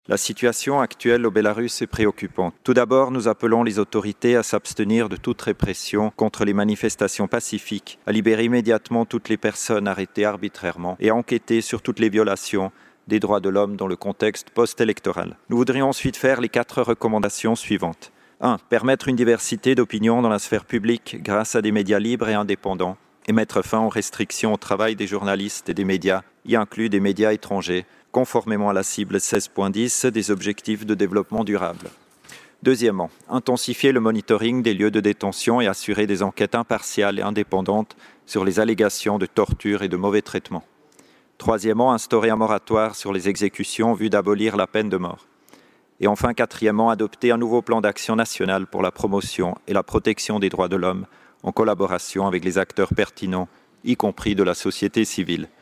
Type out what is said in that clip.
La situation actuelle au Bélarus est préoccupante. Tout d'abord, nous appelons les autorités à s'abstenir de toute répression contre les manifestations pacifiques, à libérer immédiatement toutes les personnes arrêtées arbitrairement et à enquêter sur toutes les violations des droits de l'homme dans le contexte post-électoral. Nous voudrions ensuite faire les 4 recommandations suivantes. 1. Permettre une diversité d'opinions dans la sphère publique grâce à des médias libres et indépendants et mettre fin aux restrictions au travail des journalistes et des médias, y inclus des médias étrangers, conformément à la cible 16.10 des objectifs de développement durable. Deuxièmement, intensifier le monitoring des lieux de détention et assurer des enquêtes impartiales et indépendantes sur les allégations de torture et de mauvais traitements. Troisièmement, instaurer un moratoire sur les exécutions en vue d'abolir la peine de mort. Et enfin, quatrièmement, adopter un nouveau plan d'action national pour la promotion et la protection des droits de l'homme en collaboration avec les acteurs pertinents, y compris de la société civile.